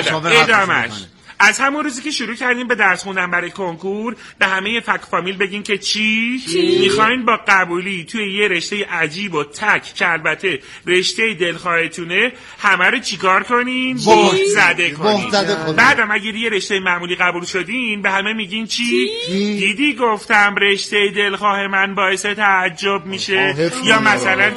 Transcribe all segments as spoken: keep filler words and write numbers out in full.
ادامش از همون روزی که شروع کردیم به درس خوندن برای کنکور به همه فک فامیل بگین که چی؟ چی؟ میخواین با قبولی توی یه رشته عجیب و تک که البته رشته دلخواهتونه همه رو چیکار کنین؟ بهت زده کنین. بعدم اگر یه رشته معمولی قبول شدین به همه میگین چی؟ چی؟ دیدی گفتم رشته دلخواه من باعث تعجب میشه. یا مثلا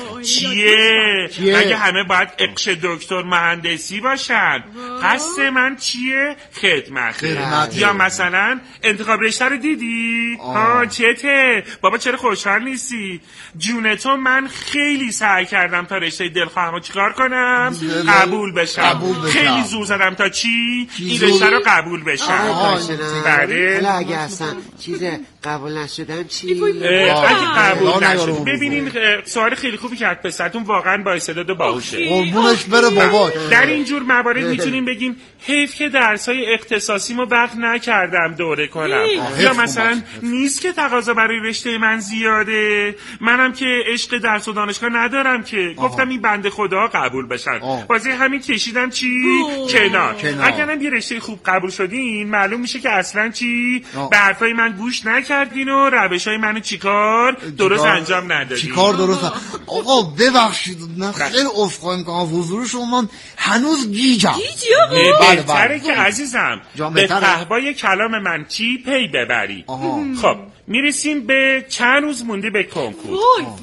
چیه؟ چیه؟ اگه همه باید اقش دکتر مهندسی باشن قصد من چیه؟ خدمت. خدمت. یا مثلا انتخاب رشته رو دیدی؟ ها چته؟ بابا چرا خوشحال نیستی؟ جون تو من خیلی سعی کردم تا رشته دلخواهم رو چیکار کنم؟ قبول بشم. قبول بشم. خیلی زور زدم تا چی؟ این رشته رو قبول بشم. بله. حالا اگه اصلا چیز قبول نشدم چی؟ اگه قبول نشد ببینین سوال خیلی خوبی کرد پسرتون واقعا با استعداد و باهوشه. قربونش بره بابا. در این جور موارد میتونیم بگیم حیف که درسای اختصاصیمو وقت نکردم دوره کنم. یا مثلا نیست که تقاضا برای رشته من زیاده، منم که عشق درس و دانشگاه ندارم که آها. گفتم این بنده خدا قبول بشن. بازی همین کشیدم چی؟ کنار. اگرم یه رشته خوب قبول شدین معلوم میشه که اصلا چی؟ آه. به حرفای من گوش نکردین و روشای منو چیکار درست انجام ندادین. چیکار درست؟ آقا ببخشید من خیلی عذرخواهی میکنم حضور شما هنوز گیجم. گیجی آقا؟ بله بله که عزیزم به پهبای کلام من چی پی ببری. خب میرسیم به چند روز مونده به کنکور.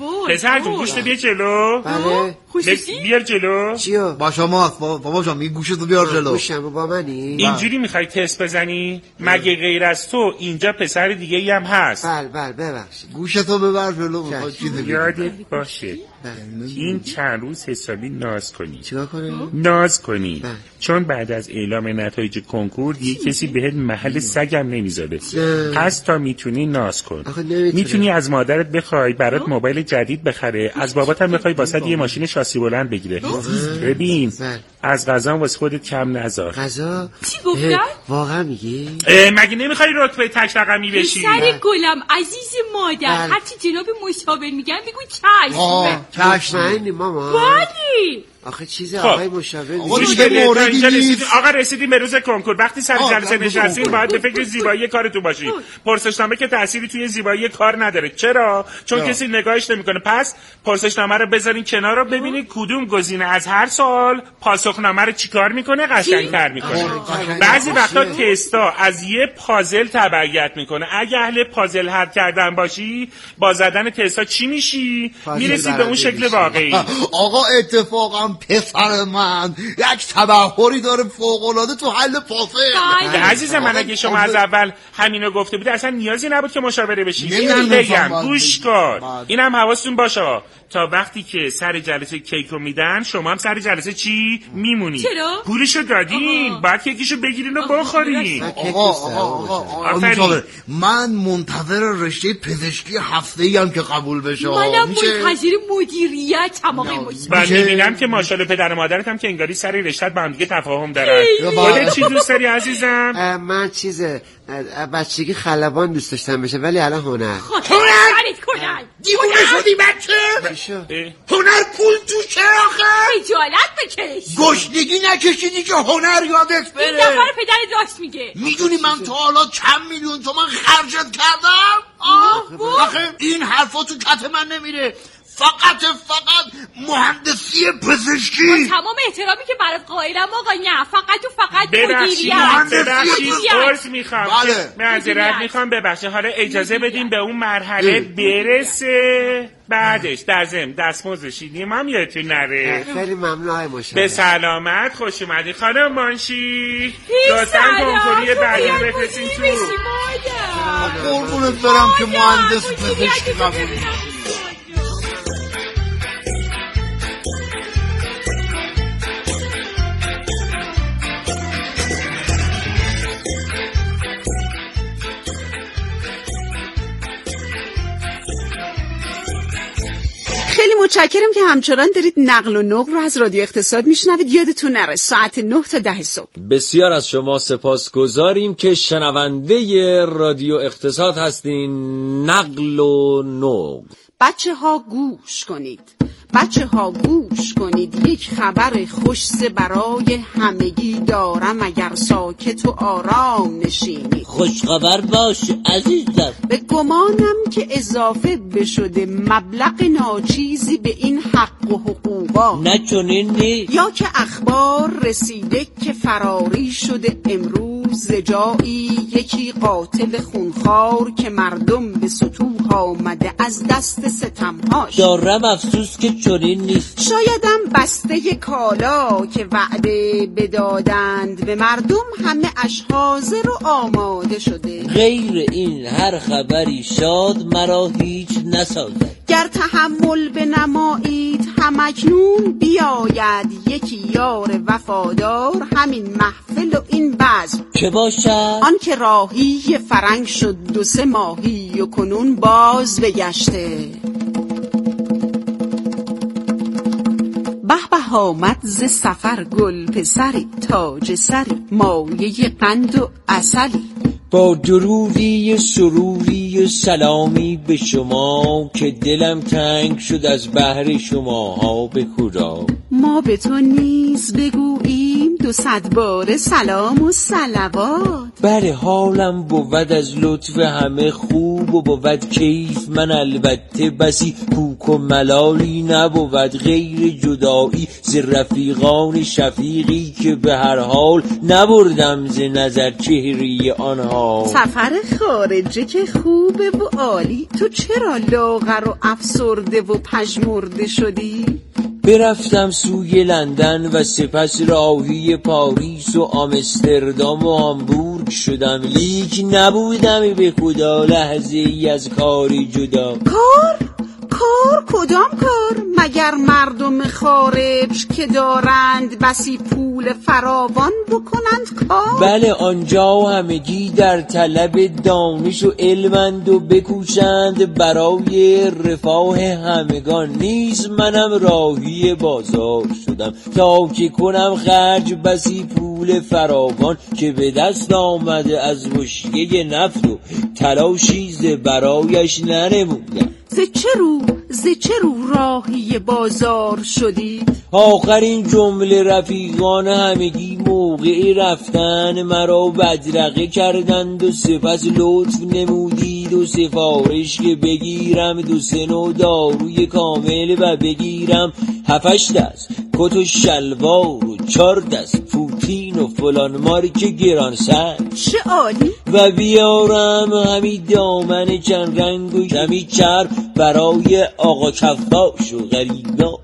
پسر جون گوشت بیا جلو. بله بیار جلو. چیو؟ با شما بابا جان می گوشتو بیار جلو. گوشم با منی؟ اینجوری میخوای تست بزنی؟ مگه غیر از تو اینجا پسر دیگه ای هم هست؟ بله بله ببخشید. گوشتو ببر جلو. یادت باشه این چند روز حسابی ناز کنی. چیکار کنی؟ ناز کنی. بله. چون بعد از اعلام نتایج کنکور دیگه کسی بهت محل سگم نمیذاره. پس تا میتونی ناز کن. میتونی از مادرت بخوای برات موبایل جدید بخره، از بابات هم بخوای واسه یه ماشین شاسی بلند بگیره. ببین از غذا واسه خودت کم نذار. غذا؟ چی گفتن؟ واقعا میگی؟ مگه نمیخوای رتبه تک رقمی بشی؟ سر گلم عزیز مادر هرچی جناب مشاور میگن بگو چشم. چشم ماما. بله. آخه چیز آقای مشاور نیست. آقا رسیدیم به روز کنکور. وقتی سر جلسه نشستین باید به فکر زیبایی کارتون باشید. پرسشنامه که تأثیری توی زیبایی کار نداره. چرا؟ چون کسی نگاهش نمیکنه. پس پرسشنامه رو بذارین کنار رو ببینید کدوم گزینه از هر سوال پاسخنامه رو چیکار میکنه قشنگ‌تر میکنه. بعضی وقتا تستا از یه پازل تبعیت میکنه. اگه اهل پازل حل کردن باشی با زدن تستا چی میشی؟ میرسی به اون شکل واقعی. آقا اتفاقا پسر من یک تبحری داره فوق‌العاده تو حل پازل. عزیزم من اگه شما از اول همینو گفته بودی اصلا نیازی نبود که مشاوره بشی. اینم بگم گوش کن. اینم حواستون باشه تا وقتی که سر جلسه کیک رو میدن شما هم سر جلسه چی میمونی. چرا؟ پولشو دادین بعد یکیشو بگیرین و بخورین. آقا آقا آقا من منتظر رشته پزشکی هفته‌ای ام که قبول بشه. منم منتظر مدیریت هم آقای من میبینم که ماشاءالله پدر و مادرت هم که انگاری سر رشته‌ت با هم دیگه تفاهم دارن. خودت چی دوست داری عزیزم؟ من چیز بچگی خلبان دوست داشتم بشه ولی الان هنر. هنر دیوونه شدی بچه؟ هنر پول تو چه آخه؟ خجالت بکش. گشنگی نکشیدی که هنر یادت بره. این دفعه پدر راست میگه. میدونی من تا حالا چند میلیون تومان خرجت کردم؟ آه آخه این حرفا تو کت من نمیره. فقط فقط مهندسی پزشکی. با تمام احترامی که برات قائلم آقا نه فقط و فقط مدیریت. ببخشید عرض میخوام معذرت میخوام ببخشید حالا اجازه بدیم به اون مرحله برسه بعدش در ضمن دستمزدش دیدیم هم یادتون نره. خیلی ممنون آقای مشاور. به سلامت خوش اومدی خانم مانشی. لطفاً کنکوری بعدی بفرستین تو. قربونت برم که مهندس پزشکی قبول. خیلی متشکرم که همچنان دارید نقل و نقل رو از رادیو اقتصاد میشنوید. یادتون نره ساعت نه تا ده صبح. بسیار از شما سپاسگزاریم که شنونده رادیو اقتصاد هستین. نقل و نقل. بچه ها گوش کنید. بچه ها گوش کنید، یک خبر خوش‌سه برای همگی دارم، اگر ساکت و آرام نشینید. خوش خبر باشه عزیزم. به گمانم که اضافه بشده مبلغ ناچیزی به این حق و حقوقا. نه چنین نیست. یا که اخبار رسیده که فراری شده امروز جایی یکی قاتل خونخوار که مردم به سطوح آمده از دست ستمهاش. دارم افسوس که چنین نیست. شایدم بسته کالا که وعده بدادند به مردم همه اش حاضر و آماده شده. غیر این هر خبری شاد مرا هیچ نسازد. گر تحمل بنمایید همکنون بیاید یکی یار وفادار، همین محفل و این بزم که باشد؟ آن که راهی فرنگ شد دو سه ماهی و کنون باز بگشته. به به آمد ز سفر گل پسری، تاج سری مایه قند و عسلی. با درودی سروری سلامی به شما که دلم تنگ شد از بحر شما ها به خدا. ما به تو نیز بگوییم دو صد باره سلام و صلوات. بله حالم بود از لطف همه خوب و بود کیف، من البته بسی کوک و ملالی نبود غیر جدایی ز رفیقان شفیقی که به هر حال نبردم ز نظر چهره آنها. سفر خارجه که خوبه و عالی، تو چرا لاغر و افسرده و پژمرده شدی؟ برفتم سوی لندن و سپس راهی پاریس و آمستردام و هامبورگ شدم، لیک نبودم به خدا لحظه ای از کاری جدا. کار؟ کار کدام کار؟ مگر مردم خارج که دارند بسی پول فراوان بکنند کار؟ بله آنجا همگی در طلب دانش و علمند و بکوشند برای رفاه همگان. نیز منم راهی بازار شدم تا که کنم خرج بسی پول فراوان که به دست آمده از مشکه نفت و تلاشی ز برایش ننمودم. ز چه رو ز چه رو راهی بازار شدی؟ آخرین جمله رفیقان همگی موقع رفتن مرا بدرقه کردند و سپس لطف نمودید و سفارش که بگیرم دو سه نوع داروی کامل و بگیرم هفتش دست کت و شلوار و چار دست پوتین و فلان مارک گرانسر. چه عالی! و بیارم همی دامن چند رنگ و کمی چرب برای آقا کفاش و غریبا.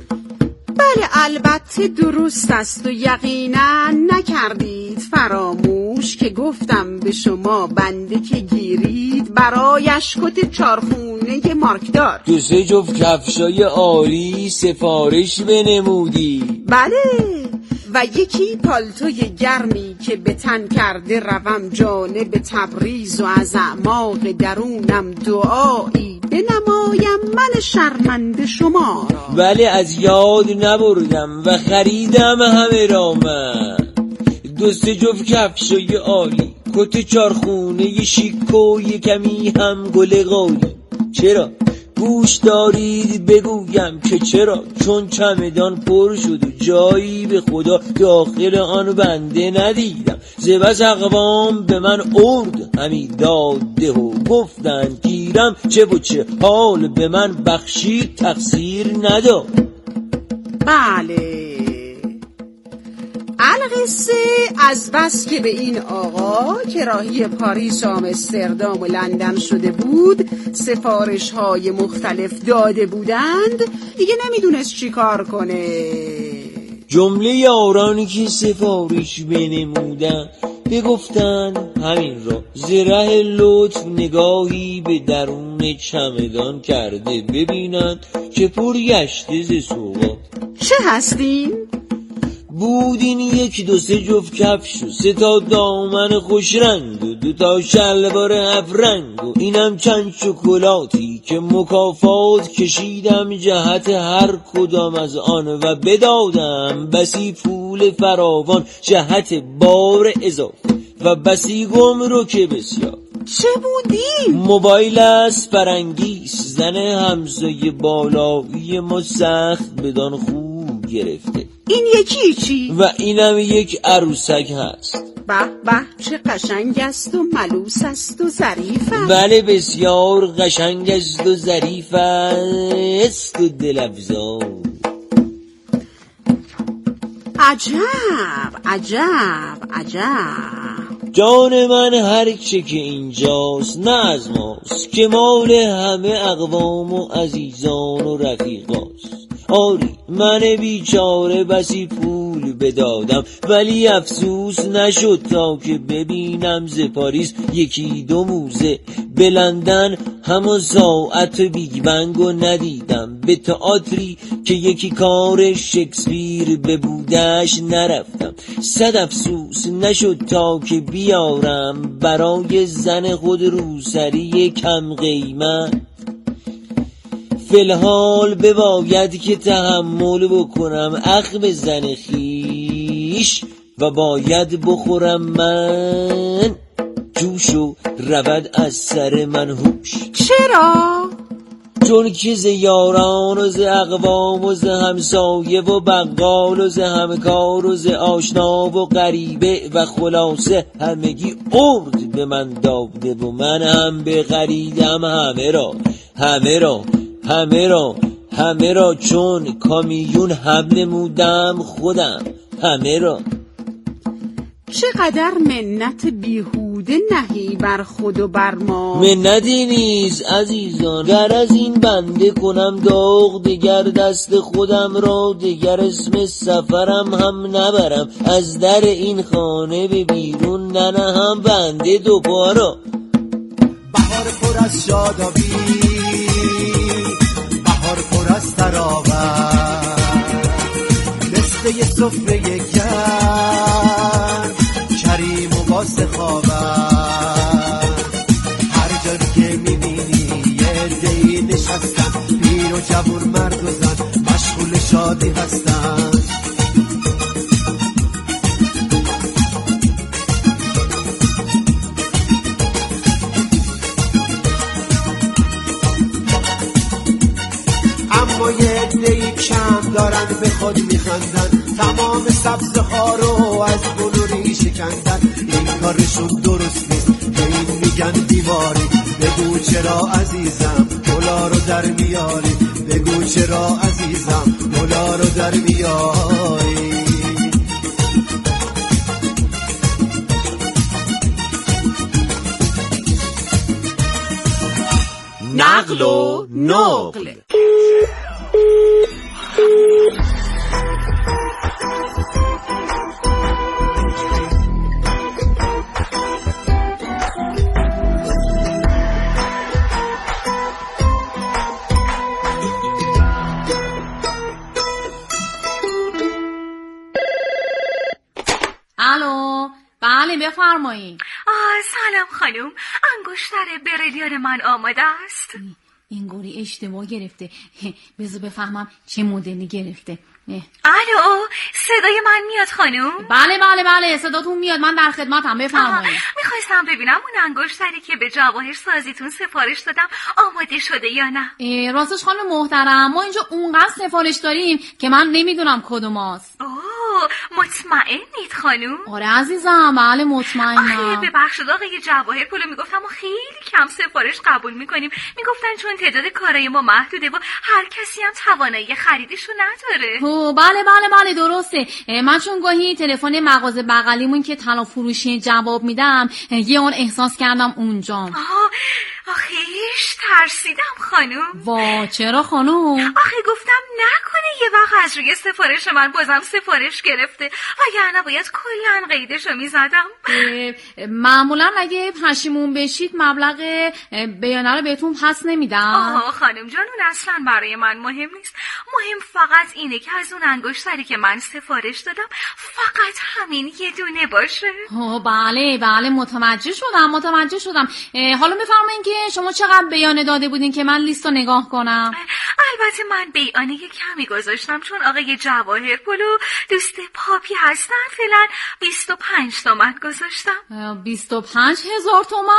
بله البته درست است و یقینا نکردید فراموش که گفتم به شما بنده که گیرید برایش کت چارخونه مارکدار. دو سه جفت کفشای عالی سفارش بنمودی. بله و یکی پالتوی گرمی که به تن کرده روم جانب تبریز و از اعماق درونم دعایی بنمایم من شرمنده شما را. ولی از یاد نبردم و خریدم همه را من. دو سه جفت کفشای عالی، کت چارخونه شیک و یکمی هم گل قالی. چرا؟ گوش دارید بگویم که چرا؟ چون چمدان پر شد و جایی به خدا داخل آن بنده ندیدم. ز بس اقوام به من ارد همی داده و گفتند گیرم چه و چه حال به من بخشید تقصیر نداد. بله القصه از بس که به این آقا که راهی پاریس و آمستردام و لندن شده بود سفارش های مختلف داده بودند دیگه نمیدونست چی کار کنه. جمله یارانی که سفارش بنمودن بگفتن همین را زره لطف نگاهی به درون چمدان کرده ببینند که پر گشته ز سوغات. چه هستین؟ بودین یک دو سه جفت کفش و سه تا دامن خوش رنگ و دو تا شلوار افرنگ و اینم چند شکلاتی که مکافات کشیدم جهت هر کدام از آن و بدادم بسی پول فراوان جهت بار اضافه و بسی گمرک بسیار. چه بودی؟ موبایل است فرنگیست، زن همسایه بالایی ما سخت بدان خوب گرفته. این یکی چی؟ و اینم یک عروسک هست. به به چه قشنگ است و ملوس است و ظریف است. بله بسیار قشنگ است و ظریف است و دل‌افزا. عجب عجب عجب. جان من هر چه که اینجاست نه از ماست، که مال همه اقوام و عزیزان و رفیقاست. آری من بیچاره بسی پول بدادم، ولی افسوس نشد تا که ببینم ز پاریس یکی دو موزه. به لندن همون ساعت بیگ بنگو ندیدم، به تئاتری که یکی کار شکسپیر ببودش نرفتم. صد افسوس نشد تا که بیارم برای زن خود روسری کم قیمت. فی‌الحال بباید که تحمل بکنم عقب زن خیش و باید بخورم من جوشو رود از سر من هوش. چرا؟ چون که ز یاران و ز اقوام و ز همسایه و بقال و ز همکار و ز آشنا و غریبه و خلاصه همگی عرض به من داده و من هم به خریدم همه را همه را همه را همه را چون کامیون حمل نمودم خودم همه را. چقدر منت بیهوده نهی بر خود و بر ما. منتی نیست عزیزان، گر از این بنده کنم داغ دگر دست خودم را دگر اسم سفرم هم نبرم، از در این خانه به بیرون ننهم بنده دوبارا. بهار پر از شادابی، بهار پر از تراوت، مثل یه سفره گرم کریم و با سخاوت. هر جا که میبینی یه عده‌ای نشستن، پیر و جوون مرد و زن مشغول شادی هستن. اما یه عده‌ای کم دارن به خود میخندن، تمام سبزها رو از بلوری شکندن. این کارشون درست نیست که این میگن دیواری. بگو چرا عزیزم گلا رو در میاری، بگو چرا عزیزم گلا رو در میاری. نقل و نقل. الو، بله بفرمایید. آه سلام خانم، انگشتر بریلیان من آماده است. این گوری اشتباه گرفته. بذار بفهمم چه مدلی گرفته. الو، صدای من میاد خانم؟ بله بله بله صداتون میاد، من در خدمتم بفرمایید. میخواستم ببینم اون انگشتری که به جواهر سازیتون سفارش دادم آماده شده یا نه. راستش خانم محترم ما اینجا اونقدر سفارش داریم که من نمیدونم کدوماست. اوه مطمئنید خانم؟ آره عزیزم بله مطمئنم. آخه ببخشید آقای جواهر پلو میگفتم ما خیلی کم سفارش قبول میکنیم، میگفتن چون تعداد کارای ما محدوده و هر کسی هم توانایی خریدشو نداره. اوه بله بله بله درسته. من چون گاهی تلفن مغازه بغلیمون که طلا فروشی جواب میدم یه اون احساس کردم اونجام. آه آخیش ترسیدم خانم. وا چرا خانم؟ آخه گفتم نکنه یه وقت از روی سفارش من بازم سفارش گرفته، وگرنه باید کلن قیدشو میزدم. معمولا اگه پشیمون بشید مبلغ بیانه رو بهتون پس نمیدم. آه خانم جان اون اصلا برای من مهم نیست، مهم فقط اینه که از اون انگشتری که من سفارش دادم فقط همین یه دونه باشه. آه بله بله متوجه شدم متوجه شدم. حالا بفرمایید که شما چقدر بیانه داده بودین که من لیست رو نگاه کنم؟ البته من بیانه کمی گذاشتم چون آقای جواهر پلو دوست پاپی هستن، فعلا بیست و پنج تومن گذاشتم. بیست و پنج هزار تومن؟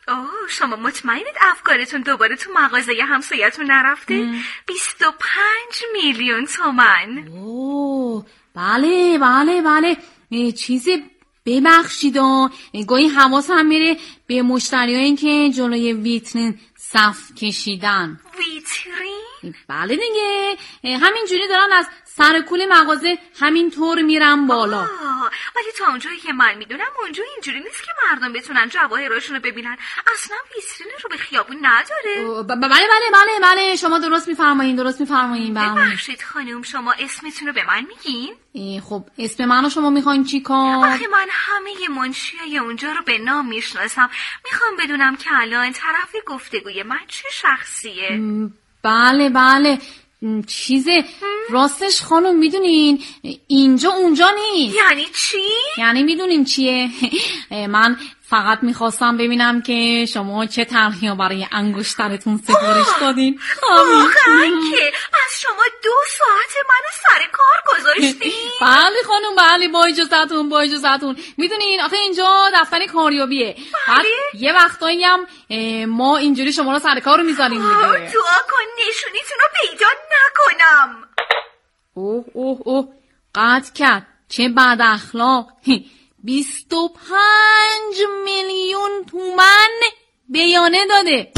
اوه شما مطمئنید افکارتون دوباره تو مغازه همسایتون نرفته؟ بیست و پنج میلیون تومن. اوه بله بله بله چیزی ببخشید گاهی حواسم میره به مشتریایی که جلوی ویترین صف کشیدن. ویترین؟ بله دیگه همینجوری دارن از سر کول مغازه همینطور میرن بالا. آه ولی تا اونجایی که من میدونم اونجا اینجوری نیست که مردم بتونن جواهراشون رو ببینن. اصلا ویترین رو به خیابون نداره. بله بله بله بله شما درست میفرمایین درست میفرمایین. ببخشید خانم شما اسمتون رو به من میگین؟ خب اسم منو شما میخواین چی کار؟ آخه من همه منشیای اونجا رو به نام میشناسم. میخوام بدونم که الان طرف گفتگوی من چه شخصیه. بله بله چیزه راستش خانم میدونین اینجا اونجا نیست. یعنی چی؟ یعنی میدونین چیه؟ من فقط میخواستم ببینم که شما چه طرحی برای انگشترتون سفارش دادین. واقعا که از شما دو ساعت منو سر کار گذاشتین؟ بله خانم بله با اجازتون با اجازتون. میدونین آخه اینجا دفتر کاریابیه. بله؟ یه وقتایی هم ما اینجوری شما رو سر کار رو میذاریم دیگه. دعا کن نشونیتون رو پیدا نکنم. اوه اوه اوه قطع کرد چه بد اخلاق. بیست و پنج میلیون تومن بیانه داده.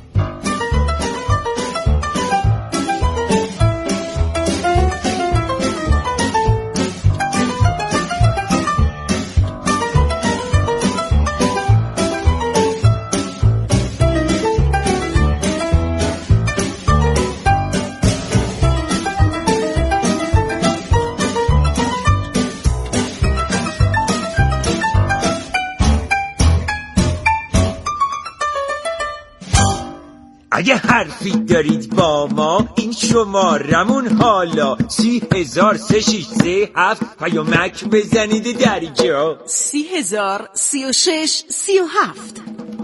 اگه حرفی دارید با ما این شمارمون حالا سی هزار سه شیش سه هفت پیامک بزنید درجا. سی هزار سی و شش سی و هفت.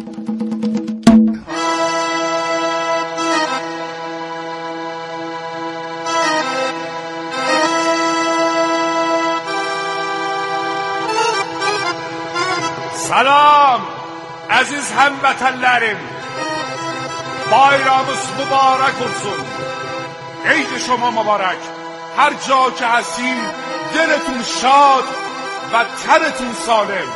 سلام aziz هموطنlerim. Bayramınız mübarek olsun. Eid şoma mübarek. Her ca ki hasin, diletun şad ve teretun salim.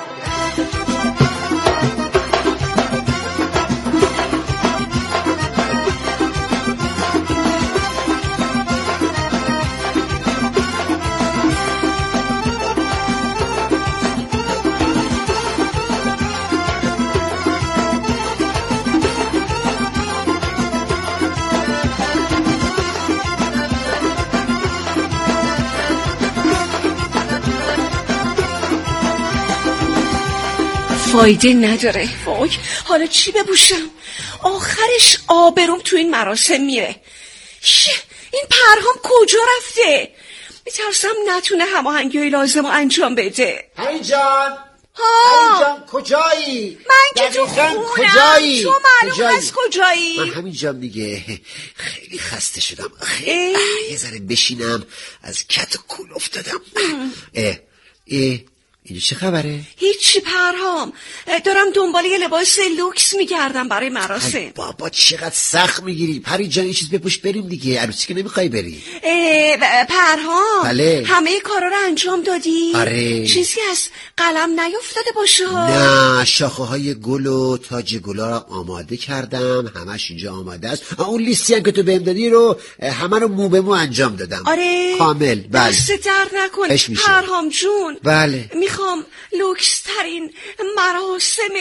فایده نداره. وای حالا چی بپوشم؟ آخرش آبروم تو این مراسم میره. این پرهام کجا رفته؟ میترسم نتونه هماهنگی لازم رو انجام بده. هی جان ها هی جان کجایی؟ من که تو خونم. کجایی؟ تو معلوم هست کجایی؟ من همینجا دیگه. خیلی خسته شدم. خیلی یه ذره بشینم از کت و کول افتادم. اه اه اینجا چه خبره؟ هیچی پرهام، دارم دنبال یه لباس لوکس میگردم برای مراسم. بابا چقدر سخت میگیری پری جان، یه چیز بپوش بریم دیگه. عروسی که نمیخوای بری؟ پرهام بله. همه کارا رو انجام دادی؟ آره. چیزی از قلم نیفتاده باشه؟ نه شاخه های گل و تاج گلا رو آماده کردم، همش اینجا آماده است. اون لیستی هم که تو بهم دادی رو همه رو مو به مو انجام دادم. آره کامل. بله دست درد نکن پرهام جون. بله میخوام لوکس ترین مراسم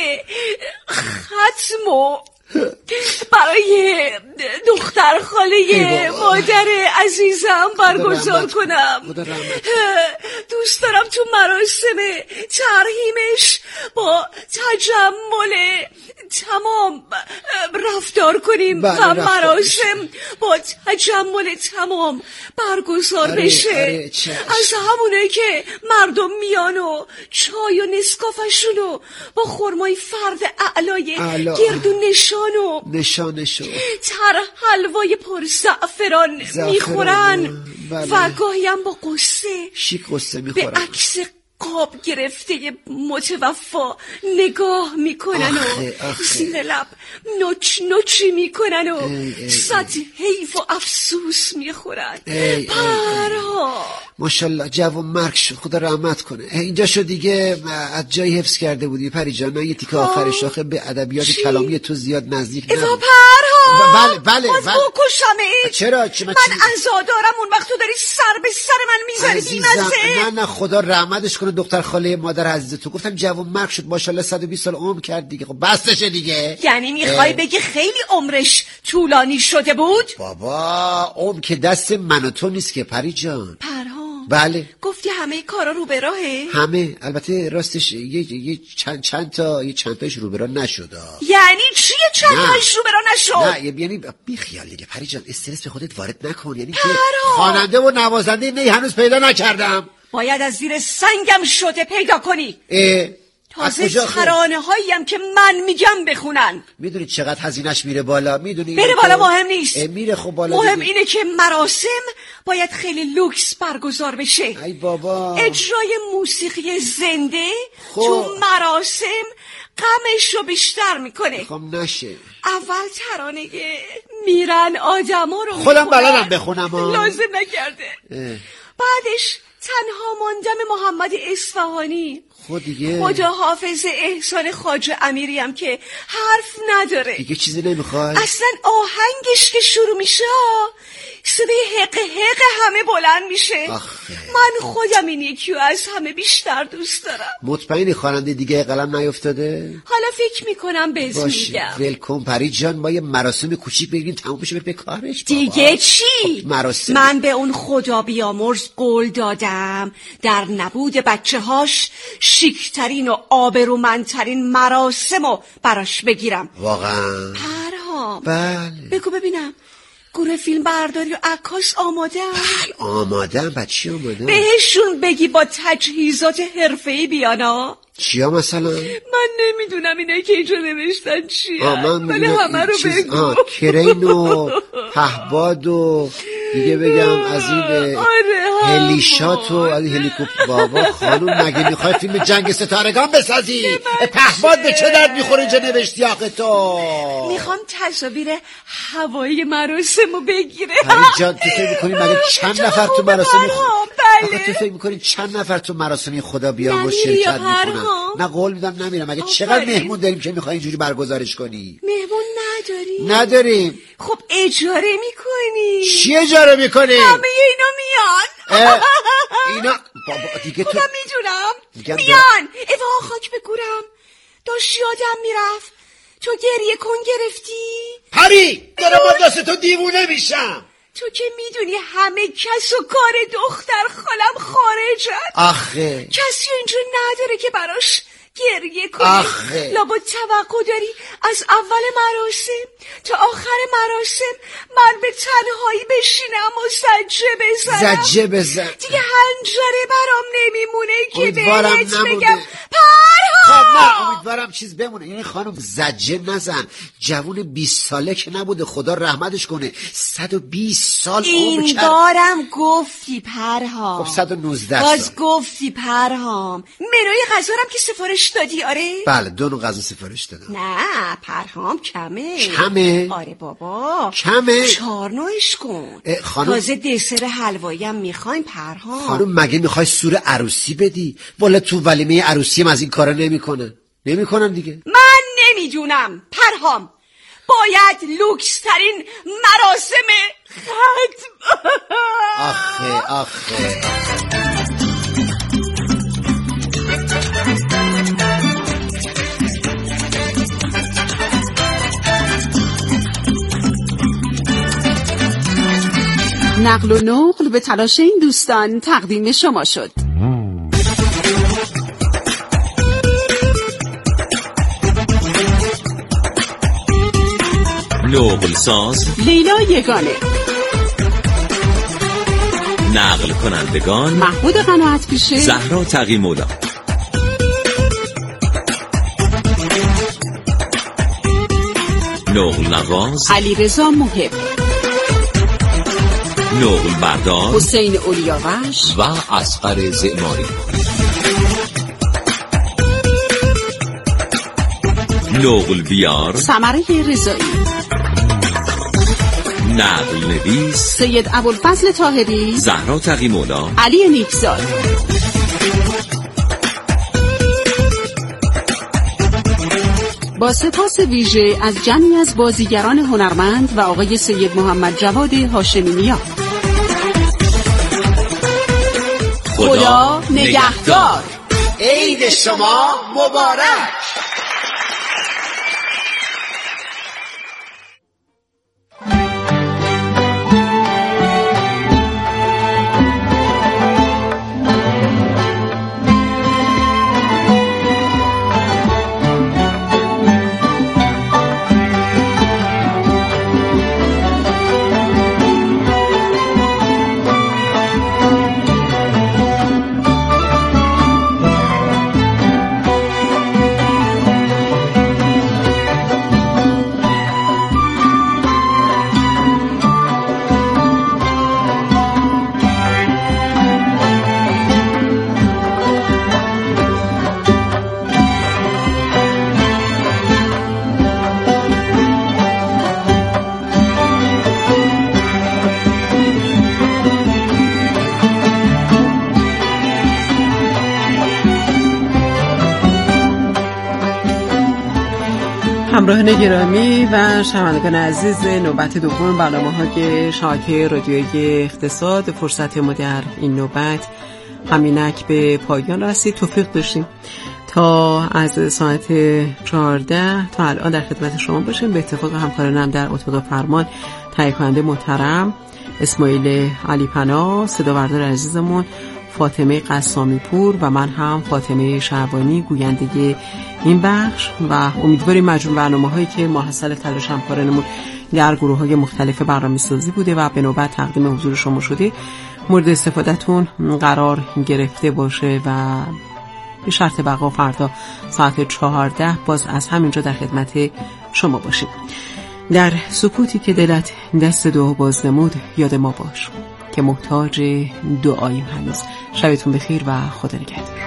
ختمو برای دختر خاله مادر عزیزم برگزار کنم. دوست دارم تو مراسم ترحیمش با تجمل تمام رفتار کنیم و مراسم با تجمل تمام برگزار بشه. آره، آره، از همونه که مردم میان و چای و نسکافشونو با خرمای فرد اعلای گردو نشانو نشانشو تر حلوای پر زعفران میخورن. بله. و گاهی هم با قصه شیک قصه میخورن به عکس قاب گرفته متوفا نگاه میکنن آخه، و آخه. زیر لب نوچ نوچی میکنن و صد حیف و افسوس میخورن. پرها ماشاءالله جوون مرگ شد، خدا رحمت کنه. اینجا شو دیگه از جایی حفظ کرده بودی پری جان. من یه تیکه آخرش آخه به ادبیات کلامی تو زیاد نزدیک نبود. ایوا پرها بله بله باز بله. بکشمت. چرا چه من چی... عزا دارم اون وقت تو داری سر به سر من میزنی عزیزم بیمزه. نه نه خدا رحمتش کنه دختر خاله مادر عزیز تو. گفتم جوون مرگ شد ماشاءالله صد و بیست سال عمر کرد دیگه. خب بسشه دیگه. یعنی میخوای بگی خیلی عمرش طولانی شده بود؟ بابا عمر که دست من و تو نیست که پری جان. پرها بله گفتی همه کارا رو به راهه؟ همه. البته راستش یه, یه چند چند تا یه چند تاش رو به راه نشد. یعنی چیه چند تاش رو به راه نشد؟ نه یعنی بی خیال دیگه پری جان، استرس به خودت وارد نکن. یعنی که خواننده و نوازنده نی هنوز پیدا نکردم. باید از زیر سنگم شده پیدا کنی. اه تازه ترانه هایی هم که من میگم بخونن. میدونی چقدر هزینه‌اش میره بالا؟ میدونی بره بالا مهم نیست. میره خب بالا. مهم اینه که مراسم باید خیلی لوکس برگزار بشه. ای بابا اجرای موسیقی زنده خب. تو مراسم غمش رو بیشتر میکنه. خب نشه. اول ترانه میرن آدما رو خودم بلدم بخونم ها. لازم نکرده. اه. بعدش تنها ماندم محمد اصفهانی. خود دیگه خدا حافظ احسان خواجه امیری هم که حرف نداره. دیگه چیزی نمیخوای؟ اصلا آهنگش که شروع میشه صدای حق حق همه بلند میشه. آخه. من خودم این یکی رو از همه بیشتر دوست دارم. مطمئنی خواننده دیگه قلم نیافتاده؟ حالا فکر میکنم بهت میگم. ولکن پری جان، ما یه مراسم کوچیک بگیریم تموم بشه به کارش. دیگه چی؟ خب مراسم. من به اون خدا بیامرز قول دادم در نبود بچه هاش شیکترین و آبرومندترین مراسم رو براش بگیرم. واقعا؟ پرهام بله. بگو ببینم گروه فیلم برداری و عکاس آماده هم؟ بله آماده هم. بچه آماده هم. بهشون بگی با تجهیزات حرفه‌ای بیانا. چیا مثلا؟ من نمیدونم اینه که اینجا نوشتن چیه ولی همه رو چیز... بگو. آه، کرین و پهباد و دیگه بگم از این هلیشات و از این هلیکوپتر. بابا خانوم مگه میخوای فیلم جنگ ستارگان بسازی؟ پهباد به چه درد میخوره اینجا نوشتی آخه تو؟ میخوام تصاویر هوایی مراسم رو بگیره. پری جان تو فکر میکنی مگه چند نفر تو مراسم خ... بله. تو فکر میکنی چند نفر تو مراسم خدا بیامرز شرکت میکنن؟ نه قول میدم نمیرم. مگه چقدر مهمون داریم که میخوای اینجوری برگزارش کنی؟ مهمون نداریم. نداریم. خب اجاره میکنی. چی اجاره میکنی؟ همه اینا میان. اینا بابا دیگه تو خودم میدونم میان. ایوا خاک بگورم داشت یادم میرفت تو گریه کن گرفتی. پری دارم از دست تو دیوونه میشم. تو که میدونی همه کس و کار دختر خالم خارجن. آخه کسی اینجا نداره که براش گریه کنی. آخه لابد توقع داری از اول مراسم تا آخر مراسم من به تنهایی بشینم و زجه بزنم. زجه بزن دیگه هنجره برام نمیمونه که بهت بگم خب نه امیدوارم چیز بمونه. یعنی خانم زجه نزن. جوون بیست ساله که نبوده خدا رحمتش کنه. صد و بیست سال عمر این کرد. بارم گفتی پرهام. خب صد و نوزده باز سال گفتی پرهام. منوی غذارم که سفارش دادی آره؟ بله دو نوع غذا سفارش دادم. نه پرهام کمه. کمه؟ آره بابا کمه؟ چهار نوعش کن. خانم تازه دسر حلوایی هم میخوایم پرهام. خانم مگه میخوای سور عروسی بدی؟ والا تو ولیمه عروسی هم از این کارا نمیکنن. نمیکنن دیگه. من نمیدونم پرهام. باید لوکس ترین مراسم ختم. آخه آخه نقل و نقل به تلاش این دوستان تقدیم شما شد. نقل ساز لیلا یگانه، نقل کنندگان محمود قناعت پیشه، زهرا تقی مولا. نقل نواز علیرضا محب، نقل بردار حسین اولیاوش و اصغر زعماری. نقل بیار ثمره رضایی، نقل نویس سید ابوالفضل طاهری، زهرا تقی مولا، علی نیکزاد. با سپاس ویژه از جمعی از بازیگران هنرمند و آقای سید محمد جواد هاشمی نیا. خدا نگهدار. عید شما مبارک. همراهان گرامی و شنوندگان عزیز، نوبت دوم برنامه‌های شبکه رادیویی اقتصاد فرصت ما در این نوبت همینک به پایان رسید. توفیق داشتیم تا از ساعت چهارده تا الان در خدمت شما باشیم. به اتفاق همکارانم در اتاق فرمان تهیه کننده محترم اسماعیل علی پناه، صداوردار عزیزمون فاطمه قسامی پور و من هم فاطمه شعبانی گوینده این بخش و امیدواریم مجموع برنامه‌هایی که ماحصل تلاش همکارانمون در گروه‌های مختلف برنامه‌سازی بوده و به نوبت تقدیم حضور شما شده مورد استفادهتون قرار گرفته باشه و به شرط بقا فردا ساعت چهارده باز از همینجا در خدمت شما باشیم. در سکوتی که دلت دست دعا باز نمود یاد ما باش که محتاج دعاییم هنوز. شبتون بخیر و خدا نگهدار.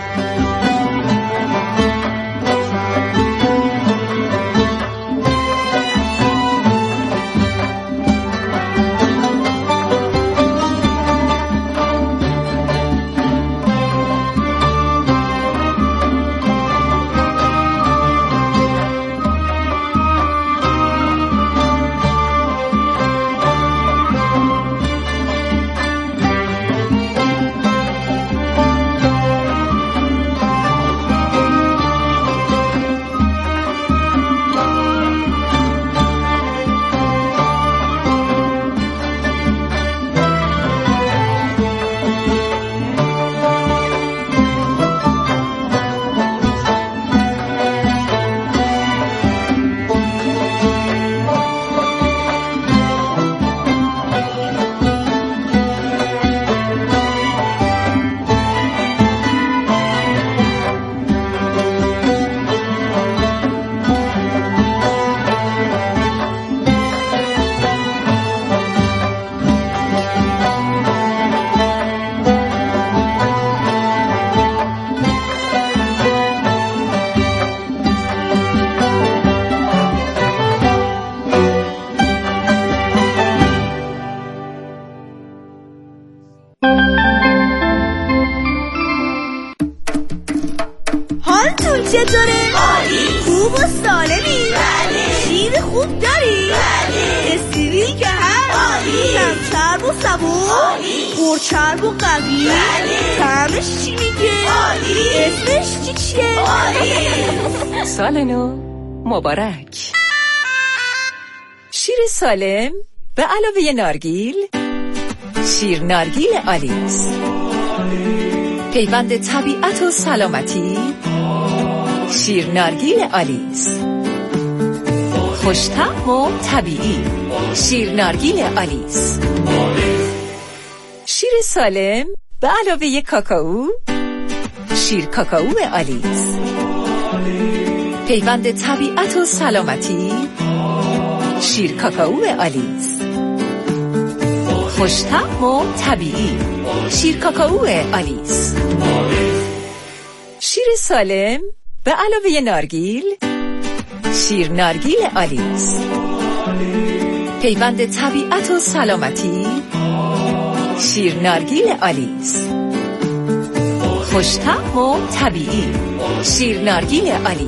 چطوره؟ عالی. خوب و سالمی؟ بله. شیر خوب داری؟ بله. استریل که هست؟ عالی. کم چرب و سبوک؟ عالی. پرچرب و قوی؟ بله. طعمش چی میگه؟ عالی. اسمش چی چیه؟ عالی. سال نو مبارک. شیر سالم به علاوه نارگیل، شیر نارگیل آلیس، پیوند طبیعت و سلامتی. شیر نارگیل آلیس، خوش‌طعم و طبیعی. شیر نارگیل آلیس، شیر سالم به علاوه کاکائو، شیر کاکائو آلیس، پیوند طبیعت و سلامتی. شیر کاکائو آلیس، خوش‌طعم و طبیعی. شیر کاکائو آلیس. شیر سالم به علاوه نارگیل، شیر نارگیل آلیس. پیوند طبیعت و سلامتی، شیر نارگیل آلیس. خوش‌طعم و طبیعی، شیر نارگیل آلیس.